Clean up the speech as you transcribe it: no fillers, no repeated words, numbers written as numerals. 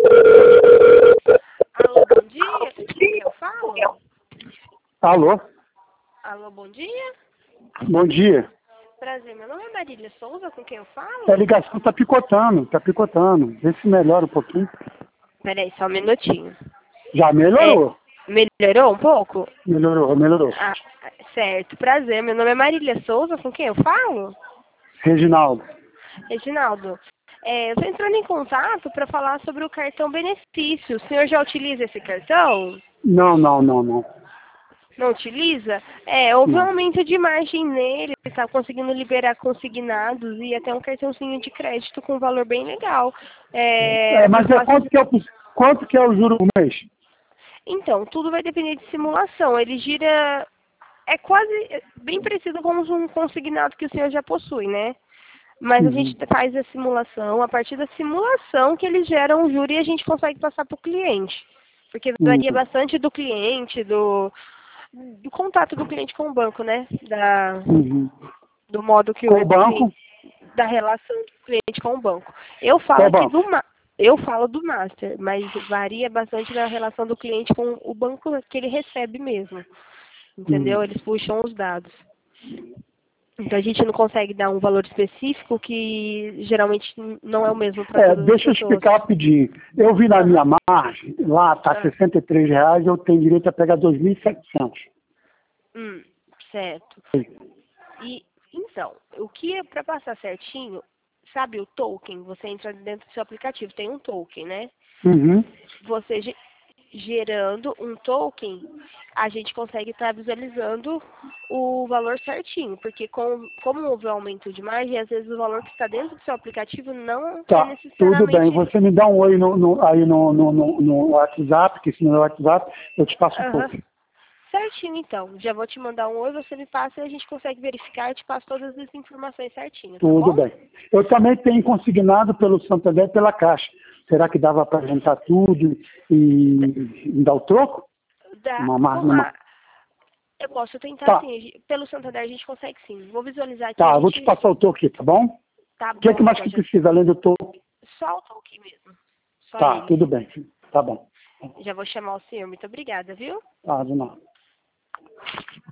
Alô, bom dia. Com quem eu falo? Alô? Alô, bom dia. Bom dia. Prazer, meu nome é Marília Souza, com quem eu falo? A ligação tá picotando, tá picotando. Vê se melhora um pouquinho. Peraí, só um minutinho. Já melhorou. Melhorou um pouco? Melhorou. Ah, certo. Prazer, meu nome é Marília Souza, com quem eu falo? Reginaldo. Reginaldo, eu estou entrando em contato para falar sobre o cartão benefício. O senhor já utiliza esse cartão? Não. Não utiliza? Houve um Não. aumento de margem nele, está conseguindo liberar consignados e até um cartãozinho de crédito com valor bem legal. Mas quanto que é o juro por mês? Então, tudo vai depender de simulação. Ele gira, bem parecido com um consignado que o senhor já possui, né? Mas a gente faz a simulação, a partir da simulação que eles geram o juro e a gente consegue passar para o cliente. Porque varia Uhum. bastante do cliente, do contato do cliente com o banco, né? Uhum. Do modo que Com o o banco? cliente, da relação do cliente com o banco. Eu falo Qual aqui banco? eu falo do master, mas varia bastante da relação do cliente com o banco que ele recebe mesmo. Entendeu? Eles puxam os dados. Então a gente não consegue dar um valor específico que geralmente não é o mesmo para todas as Deixa eu pessoas. explicar rapidinho. Eu vi na minha margem, lá tá Ah. R$ 63, eu tenho direito a pegar 2.700. Certo. E então, o que é para passar certinho, sabe o token? Você entra dentro do seu aplicativo, tem um token, né? Uhum. Você gerando um token, a gente consegue estar visualizando o valor certinho, porque como houve um aumento de margem, às vezes o valor que está dentro do seu aplicativo não é Tá, tudo bem. necessariamente. Você me dá um oi aí no WhatsApp, que se no WhatsApp eu te passo Aham. tudo. Certinho, então. Já vou te mandar um oi, você me passa e a gente consegue verificar e te passo todas as informações certinho, tá Tudo bom? bem. Eu também tenho consignado pelo Santander e pela Caixa. Será que dava para juntar tudo e me dar o troco? Dá, eu posso tentar Tá, sim. Pelo Santander a gente consegue sim. Vou visualizar aqui, a tá, eu vou te gente. passar o troco aqui, tá bom? Tá O que é bom, que mais então. que precisa além do troco? Só o token mesmo. Só Tá, ele. tudo bem. Tá bom. Já vou chamar o senhor. Muito obrigada, viu? Tá, de nada.